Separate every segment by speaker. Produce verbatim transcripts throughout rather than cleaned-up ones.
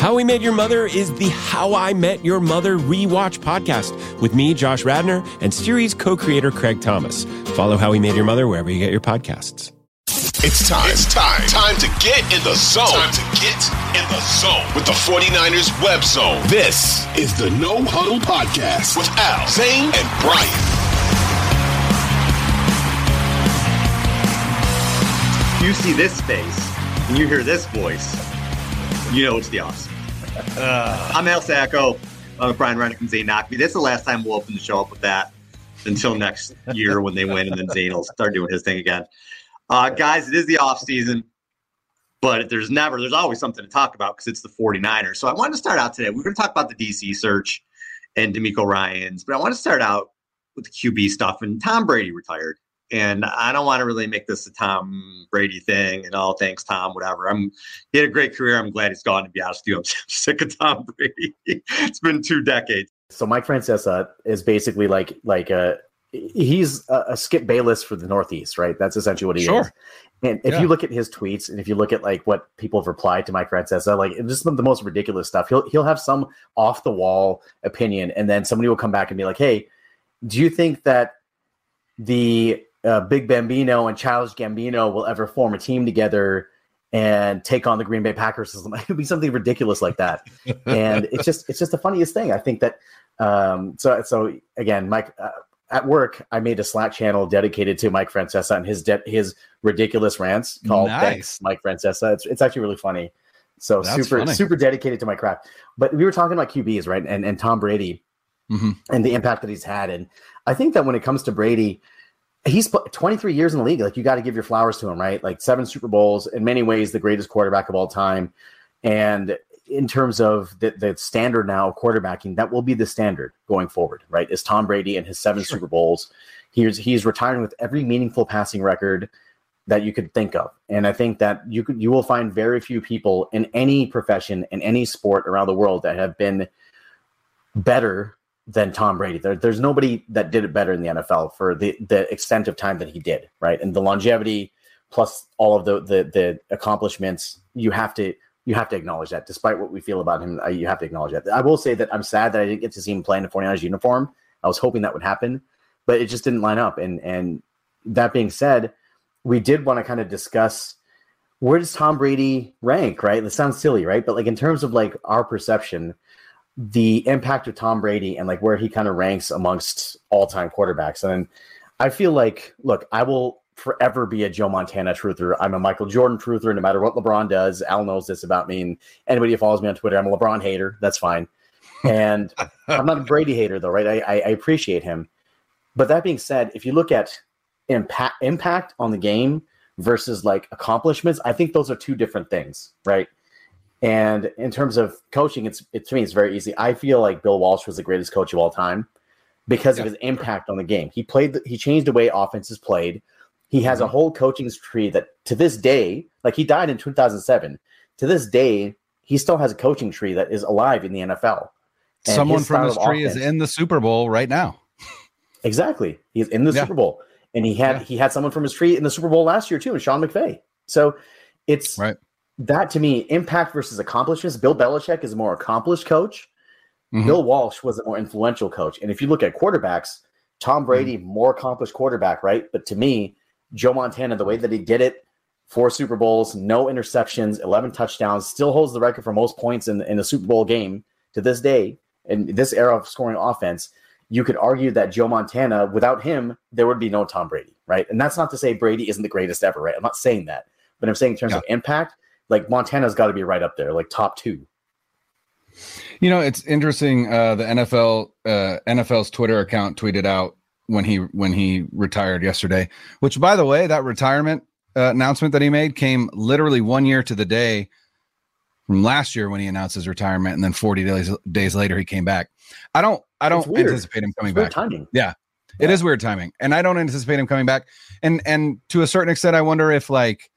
Speaker 1: How We Met Your Mother is the How I Met Your Mother rewatch podcast with me, Josh Radnor, and series co-creator Craig Thomas. Follow How We Met Your Mother wherever you get your podcasts.
Speaker 2: It's time. It's time. Time to get in the zone. Time to get in the zone with the 49ers Web Zone. This is the No Huddle Podcast with Al, Zane, and Brian.
Speaker 3: You see this face and you hear this voice, you know it's the awesome. Uh, I'm Al Sacco. Uh, Brian Rennick and Zane Knockby. This is the last time we'll open the show up with that until next year when they win, and then Zane will start doing his thing again. Uh, guys, it is the off season, but there's never, there's always something to talk about because it's the 49ers. So I wanted to start out today. We're going to talk about the D C search and DeMeco Ryans, but I want to start out with the Q B stuff. And Tom Brady retired. And I don't want to really make this a Tom Brady thing and all, thanks, Tom, whatever. I'm he had a great career. I'm glad he's gone, to be honest with you. I'm sick of Tom Brady. It's been two decades.
Speaker 4: So Mike Francesa is basically like like a he's a, a Skip Bayless for the Northeast, right? That's essentially what he
Speaker 5: sure.
Speaker 4: is. And if yeah. you look at his tweets and if you look at like what people have replied to Mike Francesa, like it's just the most ridiculous stuff. He'll he'll have some off the wall opinion, and then somebody will come back and be like, "Hey, do you think that the uh, Big Bambino and Childish Gambino will ever form a team together and take on the Green Bay Packers?" It would be something ridiculous like that. And it's just it's just the funniest thing. I think that um, so so again, Mike. Uh, At work, I made a Slack channel dedicated to Mike Francesa and his de- his ridiculous rants called
Speaker 5: nice.
Speaker 4: Thanks, Mike Francesa. It's it's actually really funny. So
Speaker 5: That's
Speaker 4: super
Speaker 5: funny.
Speaker 4: super dedicated to my craft. But we were talking about Q Bs, right? And and Tom Brady
Speaker 5: mm-hmm.
Speaker 4: and the impact that he's had. And I think that when it comes to Brady, he's put twenty-three years in the league. Like you got to give your flowers to him, right? Like seven Super Bowls, in many ways the greatest quarterback of all time. And in terms of the, the standard now of quarterbacking, that will be the standard going forward, right? Is Tom Brady and his seven sure. Super Bowls. He's he's retiring with every meaningful passing record that you could think of. And I think that you could you will find very few people in any profession, in any sport around the world that have been better than Tom Brady. There, there's nobody that did it better in the N F L for the, the extent of time that he did, right? And the longevity plus all of the the, the accomplishments, you have to You have to acknowledge that. Despite what we feel about him, uh, you have to acknowledge that. I will say that I'm sad that I didn't get to see him play in the 49ers uniform. I was hoping that would happen, but it just didn't line up. And and that being said, we did want to kind of discuss, where does Tom Brady rank, right? It sounds silly, right? But like in terms of like our perception, the impact of Tom Brady and like where he kind of ranks amongst all-time quarterbacks. And I feel like, look, I will forever be a Joe Montana truther. I'm a Michael Jordan truther, no matter what LeBron does. Al knows this about me, and anybody who follows me on Twitter, I'm a LeBron hater. That's fine. And I'm not a Brady hater, though, right? I, I, I appreciate him. But that being said, if you look at impact impact on the game versus like accomplishments, I think those are two different things, right? And in terms of coaching, it's it, to me, it's very easy. I feel like Bill Walsh was the greatest coach of all time because yeah. of his impact on the game. He played, the, he changed the way offenses played. He has a whole coaching tree that to this day, like he died in two thousand seven, to this day, he still has a coaching tree that is alive in the N F L. And
Speaker 5: someone his from his tree offense, is in the Super Bowl right now.
Speaker 4: Exactly. He's in the yeah. Super Bowl. And he had, yeah. he had someone from his tree in the Super Bowl last year too, and Sean McVay. So it's
Speaker 5: right.
Speaker 4: that to me, impact versus accomplishments. Bill Belichick is a more accomplished coach.
Speaker 5: Mm-hmm.
Speaker 4: Bill Walsh was a more influential coach. And if you look at quarterbacks, Tom Brady, mm-hmm. more accomplished quarterback, right? But to me, Joe Montana, the way that he did it, four Super Bowls, no interceptions, eleven touchdowns, still holds the record for most points in, in a Super Bowl game to this day. In this era of scoring offense, you could argue that Joe Montana, without him, there would be no Tom Brady, right? And that's not to say Brady isn't the greatest ever, right? I'm not saying that. But I'm saying in terms yeah. of impact, like Montana's got to be right up there, like top two.
Speaker 5: You know, it's interesting. Uh, the N F L, uh, N F L's Twitter account tweeted out when he when he retired yesterday, which, by the way, that retirement uh, announcement that he made came literally one year to the day from last year when he announced his retirement, and then forty days days later he came back. I don't I don't anticipate him coming
Speaker 4: it's
Speaker 5: back.
Speaker 4: Timing.
Speaker 5: Yeah, it yeah. is weird timing, and I don't anticipate him coming back. And and to a certain extent, I wonder if like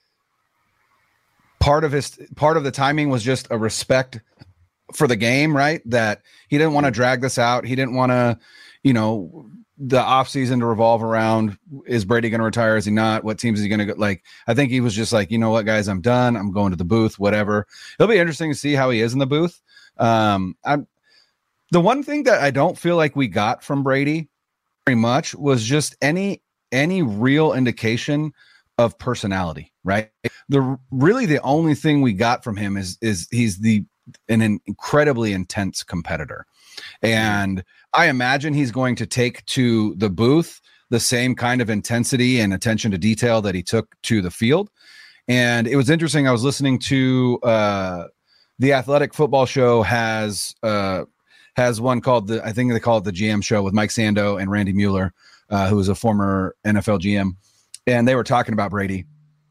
Speaker 5: part of his part of the timing was just a respect for the game, right? That he didn't want to drag this out. He didn't want to, you know, the offseason to revolve around, is Brady going to retire? Is he not? What teams is he going to go? Like, I think he was just like, you know what, guys, I'm done. I'm going to the booth, whatever. It'll be interesting to see how he is in the booth. Um, I'm the one thing that I don't feel like we got from Brady very much was just any, any real indication of personality, right? The really the only thing we got from him is, is he's the, an incredibly intense competitor. And I imagine he's going to take to the booth the same kind of intensity and attention to detail that he took to the field. And it was interesting. I was listening to uh, the Athletic Football Show has uh, has one called the, I think they call it the G M Show with Mike Sando and Randy Mueller, uh, who was a former N F L G M. And they were talking about Brady.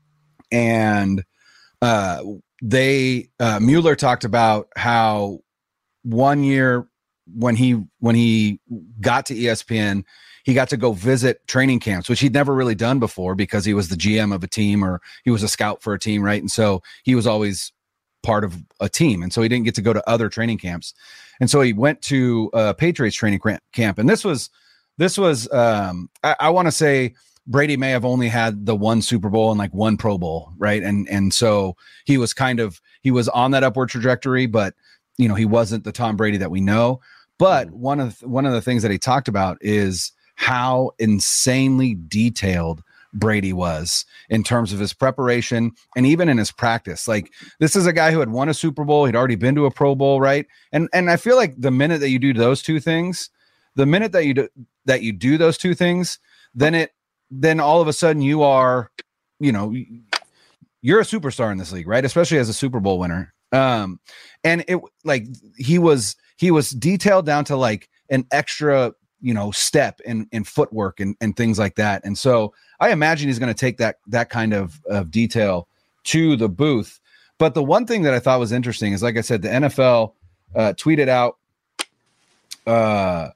Speaker 5: And uh, they uh, Mueller talked about how one year when he when he got to E S P N, he got to go visit training camps, which he'd never really done before because he was the G M of a team or he was a scout for a team, right? And so he was always part of a team, and so he didn't get to go to other training camps. And so he went to uh, Patriots training camp, and this was this was um, I, I want to say Brady may have only had the one Super Bowl and like one Pro Bowl, right? And and so he was kind of he was on that upward trajectory, but you know, he wasn't the Tom Brady that we know. But one of the, one of the things that he talked about is how insanely detailed Brady was in terms of his preparation and even in his practice. Like, this is a guy who had won a Super Bowl. He'd already been to a Pro Bowl, right? And and I feel like the minute that you do those two things, the minute that you do that you do those two things, then it then all of a sudden you are, you know, you're a superstar in this league, right? Especially as a Super Bowl winner. Um, and it like he was he was detailed down to like an extra, you know, step in in footwork and and things like that. And so I imagine he's going to take that that kind of of detail to the booth. But the one thing that I thought was interesting is, like I said, the N F L uh, tweeted out uh,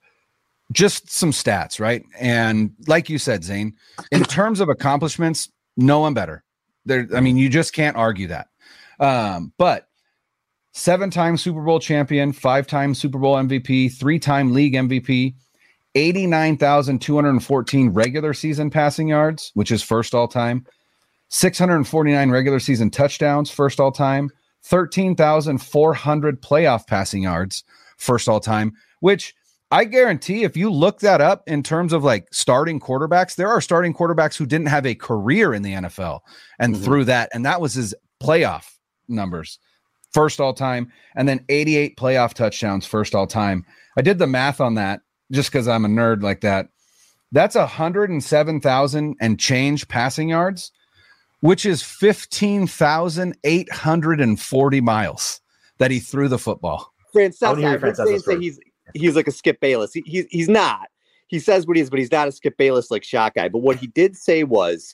Speaker 5: just some stats, right? And like you said, Zane, in terms of accomplishments, no one better. There, I mean, you just can't argue that. Um, but seven-time Super Bowl champion, five-time Super Bowl M V P, three-time league M V P, eighty-nine thousand two hundred fourteen regular season passing yards, which is first all-time, six hundred forty-nine regular season touchdowns, first all-time, thirteen thousand four hundred playoff passing yards, first all-time, which I guarantee if you look that up in terms of like starting quarterbacks, there are starting quarterbacks who didn't have a career in the N F L and mm-hmm. through that, and that was his playoff numbers. First all time, and then eighty-eight playoff touchdowns, first all time. I did the math on that just because I'm a nerd like that. That's one hundred seven thousand and change passing yards, which is fifteen thousand eight hundred forty miles that he threw the football.
Speaker 3: Francesa, I've been saying that he's he's like a Skip Bayless. He, he's he's not. He says what he is, but he's not a Skip Bayless like shot guy. But what he did say was,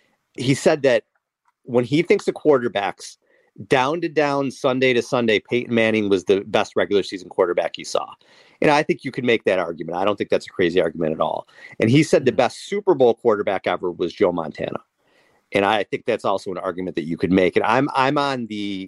Speaker 3: he said that when he thinks of quarterbacks, down to down, Sunday to Sunday, Peyton Manning was the best regular season quarterback he saw. And I think you could make that argument. I don't think that's a crazy argument at all. And he said the best Super Bowl quarterback ever was Joe Montana. And I think that's also an argument that you could make. And I'm I'm on the,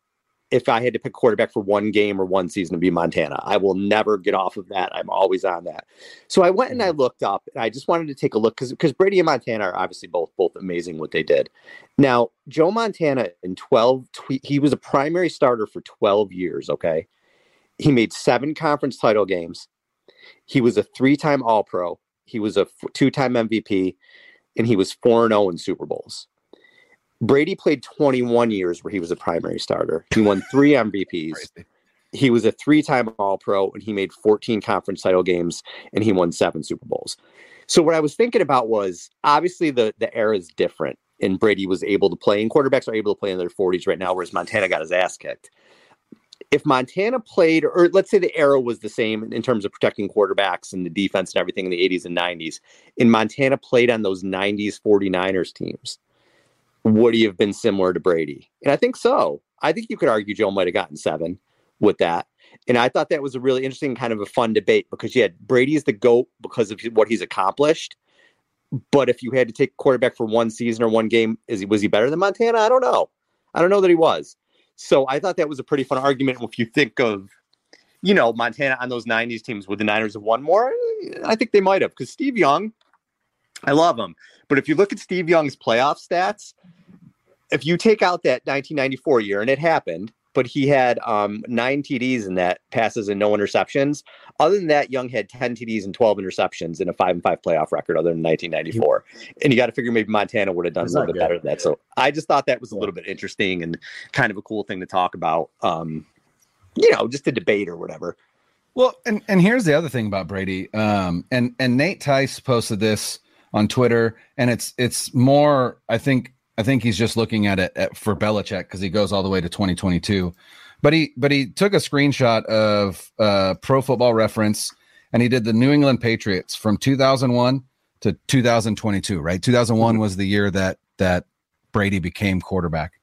Speaker 3: if I had to pick quarterback for one game or one season, to be Montana. I will never get off of that. I'm always on that. So I went and I looked up, and I just wanted to take a look because because Brady and Montana are obviously both both amazing what they did. Now, Joe Montana in twelve, he was a primary starter for twelve years, okay? He made seven conference title games. He was a three-time All-Pro. He was a two-time M V P, and he was four and oh in Super Bowls. Brady played twenty-one years where he was a primary starter. He won three M V Ps. He was a three-time All-Pro, and he made fourteen conference title games, and he won seven Super Bowls. So what I was thinking about was, obviously the, the era is different, and Brady was able to play, and quarterbacks are able to play in their forties right now, whereas Montana got his ass kicked. If Montana played, or let's say the era was the same in terms of protecting quarterbacks and the defense and everything in the eighties and nineties, and Montana played on those nineties 49ers teams, would he have been similar to Brady? And I think so. I think you could argue Joe might have gotten seven with that. And I thought that was a really interesting kind of a fun debate because, yeah, Brady is the GOAT because of what he's accomplished. But if you had to take quarterback for one season or one game, is he was he better than Montana? I don't know. I don't know that he was. So I thought that was a pretty fun argument. If you think of, you know, Montana on those nineties teams, would the Niners have won more? I think they might have, because Steve Young, I love him. But if you look at Steve Young's playoff stats, if you take out that nineteen ninety-four year, and it happened, but he had um, nine T Ds in that, passes and no interceptions. Other than that, Young had ten T Ds and twelve interceptions in a five and five playoff record other than nineteen ninety-four. And you got to figure maybe Montana would have done That's a little bit good. better than that. So I just thought that was a little bit interesting and kind of a cool thing to talk about, um, you know, just a debate or whatever.
Speaker 5: Well, and, and here's the other thing about Brady. Um, and, and Nate Tice posted this on Twitter, and it's, it's more, I think, I think he's just looking at it at, for Belichick, because he goes all the way to twenty twenty-two. But he but he took a screenshot of uh, Pro Football Reference, and he did the New England Patriots from two thousand one to two thousand twenty-two. Right, two thousand one was the year that that Brady became quarterback.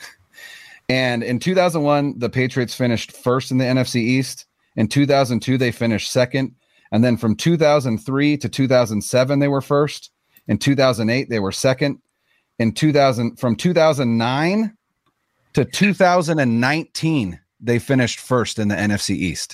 Speaker 5: And in two thousand one, the Patriots finished first in the N F C East. In two thousand two, they finished second, and then from two thousand three to two thousand seven, they were first. In two thousand eight, they were second. In two thousand, from two thousand nine to two thousand nineteen, they finished first in the N F C East.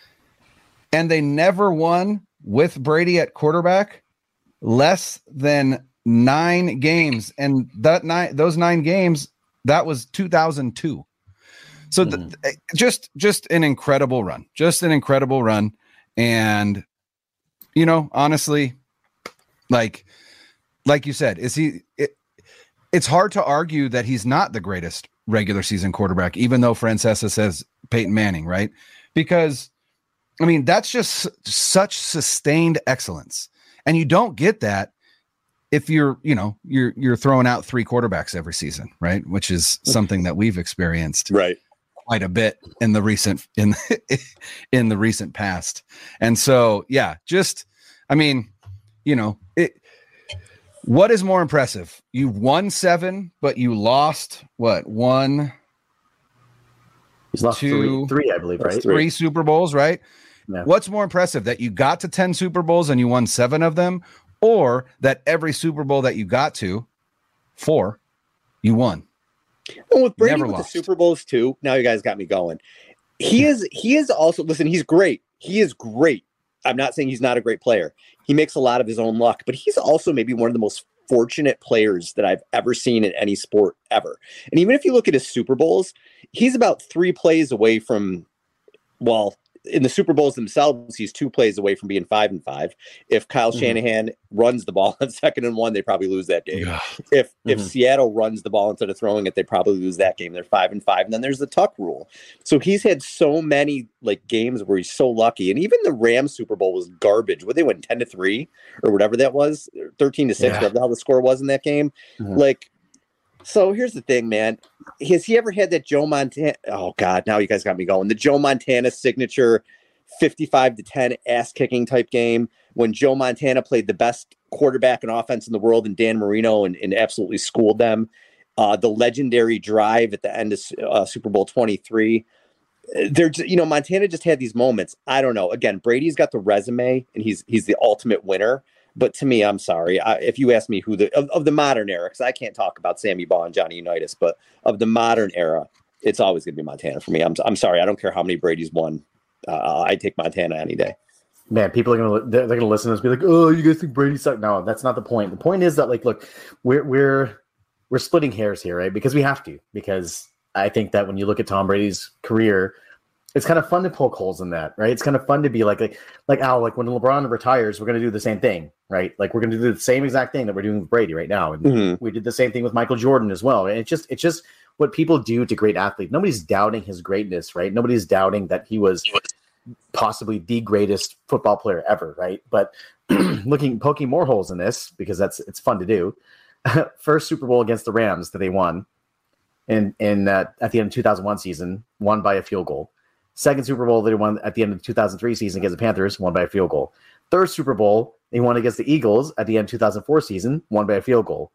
Speaker 5: And they never won with Brady at quarterback less than nine games. And that nine, those nine games, that was two thousand two. So mm. th- just, just an incredible run, just an incredible run. And, you know, honestly, like, like you said, is he, it, it's hard to argue that he's not the greatest regular season quarterback, even though Francesa says Peyton Manning, right? Because, I mean, that's just such sustained excellence. And you don't get that if you're, you know, you're, you're throwing out three quarterbacks every season, right? Which is something that we've experienced
Speaker 3: right
Speaker 5: quite a bit in the recent, in, in the recent past. And so, yeah, just, I mean, you know, it, what is more impressive? You won seven, but you lost what? One,
Speaker 4: He's lost
Speaker 5: two,
Speaker 4: three, three, I believe, right?
Speaker 5: Three, three Super Bowls, right?
Speaker 4: Yeah.
Speaker 5: What's more impressive, that you got to ten Super Bowls and you won seven of them, or that every Super Bowl that you got to, four, you won?
Speaker 3: Well, with Brady with lost. the Super Bowls too, now you guys got me going. He is, he is also, listen, he's great. He is great. I'm not saying he's not a great player. He makes a lot of his own luck, but he's also maybe one of the most fortunate players that I've ever seen in any sport ever. And even if you look at his Super Bowls, he's about three plays away from, well, in the Super Bowls themselves, he's two plays away from being five and five. If Kyle mm-hmm. Shanahan runs the ball on second and one, they probably lose that game. Yeah. If mm-hmm. if Seattle runs the ball instead of throwing it, they probably lose that game. They're five and five. And then there's the Tuck rule. So he's had so many like games where he's so lucky. And even the Rams Super Bowl was garbage. What they went ten to three or whatever that was, thirteen to six, yeah. whatever the hell the score was in that game. Mm-hmm. Like, so here's the thing, man. Has he ever had that Joe Montana? Oh God, now you guys got me going. The Joe Montana signature fifty-five to ten ass kicking type game when Joe Montana played the best quarterback and offense in the world and Dan Marino and, and absolutely schooled them. Uh, the legendary drive at the end of uh, Super Bowl twenty-three. They're, you know, Montana just had these moments. I don't know. Again, Brady's got the resume and he's he's the ultimate winner. But to me, I'm sorry. I, if you ask me who the of, of the modern era, because I can't talk about Sammy Baugh and Johnny Unitas, but of the modern era, it's always going to be Montana for me. I'm I'm sorry. I don't care how many Brady's won. Uh, I take Montana any day.
Speaker 4: Man, people are gonna they're, they're gonna listen to us, be like, "Oh, you guys think Brady sucked?" No, that's not the point. The point is that, like, look, we're we're we're splitting hairs here, right? Because we have to. Because I think that when you look at Tom Brady's career, it's kind of fun to poke holes in that, right? It's kind of fun to be like, like, like Al, like when LeBron retires, we're going to do the same thing, right? Like we're going to do the same exact thing that we're doing with Brady right now. And mm-hmm. we did the same thing with Michael Jordan as well. And it's just, it's just what people do to great athletes. Nobody's doubting his greatness, right? Nobody's doubting that he was possibly the greatest football player ever, right? But looking, poking more holes in this, because that's, it's fun to do. First Super Bowl against the Rams that they won in, in uh, at the end of two thousand one season, won by a field goal. Second Super Bowl they won at the end of the two thousand three season against the Panthers, won by a field goal. Third Super Bowl they won against the Eagles at the end of two thousand four season, won by a field goal.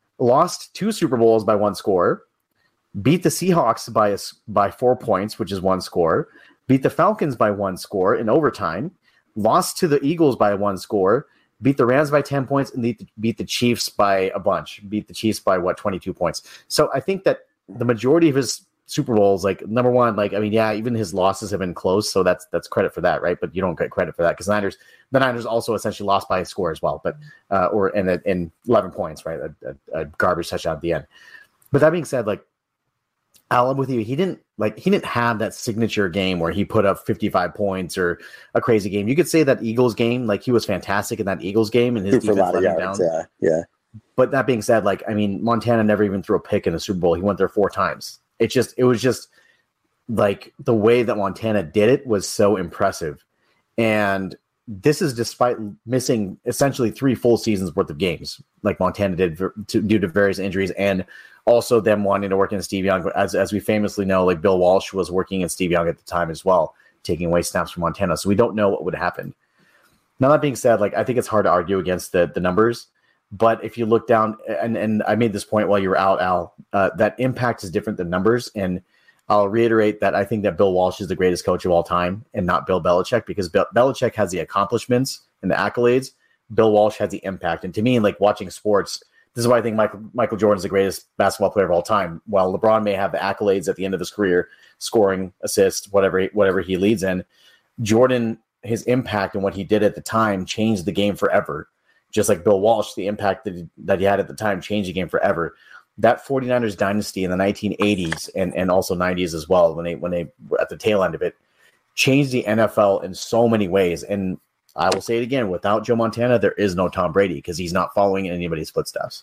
Speaker 4: Lost two Super Bowls by one score. Beat the Seahawks by a, by four points, which is one score. Beat the Falcons by one score in overtime. Lost to the Eagles by one score. Beat the Rams by ten points and beat the, beat the Chiefs by a bunch. Beat the Chiefs by what, twenty-two points. So I think that the majority of his Super Bowls, like number one, like, I mean, yeah, even his losses have been close. So that's, that's credit for that. Right. But you don't get credit for that because Niners, the Niners also essentially lost by a score as well, but, uh, or in, in eleven points, right. A, a, a garbage touchdown at the end. But that being said, like, Al, I'm with you. He didn't like, he didn't have that signature game where he put up fifty-five points or a crazy game. You could say that Eagles game, like he was fantastic in that Eagles game and his defense
Speaker 6: for a lot of
Speaker 4: let him
Speaker 6: yards,
Speaker 4: down.
Speaker 6: yeah, yeah.
Speaker 4: But that being said, like, I mean, Montana never even threw a pick in the Super Bowl. He went there four times. It just, it was just like the way that Montana did it was so impressive. And this is despite missing essentially three full seasons worth of games, like Montana did for, to, due to various injuries, and also them wanting to work in Steve Young. As, as we famously know, like Bill Walsh was working in Steve Young at the time as well, taking away snaps from Montana. So we don't know what would happen. Now, that being said, like, I think it's hard to argue against the, the numbers. But if you look down, and, and I made this point while you were out, Al, uh, that impact is different than numbers. And I'll reiterate that I think that Bill Walsh is the greatest coach of all time and not Bill Belichick, because Bill, Belichick has the accomplishments and the accolades. Bill Walsh has the impact. And to me, like watching sports, this is why I think Michael, Michael Jordan is the greatest basketball player of all time. While LeBron may have the accolades at the end of his career, scoring, assists, whatever, whatever he leads in, Jordan, his impact and what he did at the time changed the game forever. Just like Bill Walsh, the impact that he, that he had at the time changed the game forever. That 49ers dynasty in the nineteen eighties and, and also nineties as well, when they when they were at the tail end of it, changed the N F L in so many ways. And I will say it again, without Joe Montana, there is no Tom Brady because he's not following in anybody's footsteps.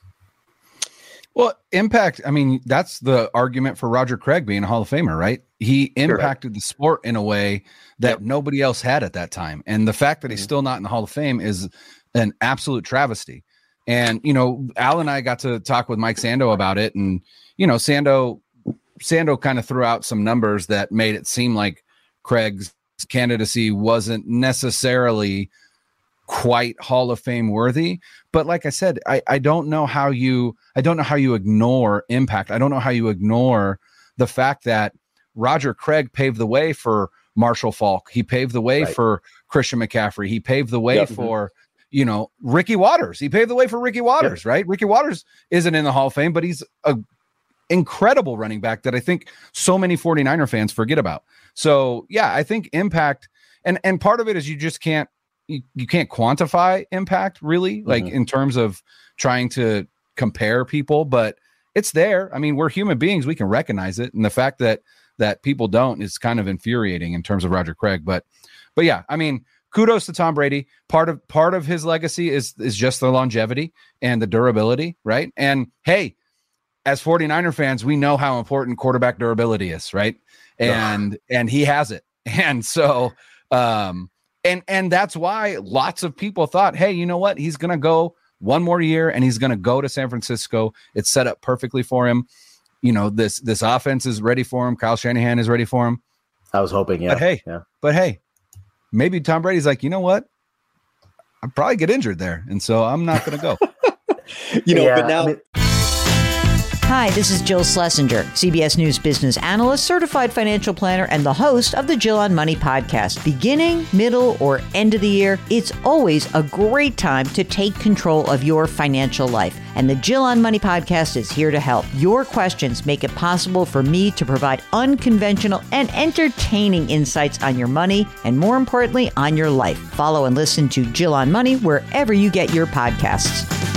Speaker 5: Well, impact, I mean, that's the argument for Roger Craig being a Hall of Famer, right? He impacted the sport in a way that yep. nobody else had at that time. And the fact that he's mm-hmm. still not in the Hall of Fame is an absolute travesty. And, you know, Al and I got to talk with Mike Sando about it. And, you know, Sando, Sando kind of threw out some numbers that made it seem like Craig's candidacy wasn't necessarily quite Hall of Fame worthy. But like I said, I, I don't know how you, I don't know how you ignore impact. I don't know how you ignore the fact that Roger Craig paved the way for Marshall Faulk. He paved the way right. for Christian McCaffrey. He paved the way yep. for, you know, Ricky Waters. He paved the way for Ricky Waters, yeah. right? Ricky Waters isn't in the Hall of Fame, but he's a incredible running back that I think so many 49er fans forget about. So yeah, I think impact, and, and part of it is you just can't, you, you can't quantify impact really, like mm-hmm. in terms of trying to compare people, but it's there. I mean, we're human beings. We can recognize it. And the fact that, that people don't is kind of infuriating in terms of Roger Craig. But, but yeah, I mean, kudos to Tom Brady. Part of part of his legacy is is just the longevity and the durability, right? And hey, as 49er fans, we know how important quarterback durability is, right? And yeah. and he has it. And so um and and that's why lots of people thought, hey, you know what? He's going to go one more year and he's going to go to San Francisco. It's set up perfectly for him. You know, this this offense is ready for him. Kyle Shanahan is ready for him.
Speaker 4: I was hoping, yeah.
Speaker 5: But hey,
Speaker 4: yeah.
Speaker 5: but hey, maybe Tom Brady's like, you know what? I'll probably get injured there. And so I'm not going to go.
Speaker 6: you know,
Speaker 4: yeah,
Speaker 6: but now.
Speaker 4: I mean-
Speaker 7: Hi, this is Jill Schlesinger, C B S News business analyst, certified financial planner, and the host of the Jill on Money podcast. Beginning, middle, or end of the year, it's always a great time to take control of your financial life. And the Jill on Money podcast is here to help. Your questions make it possible for me to provide unconventional and entertaining insights on your money, and more importantly, on your life. Follow and listen to Jill on Money wherever you get your podcasts.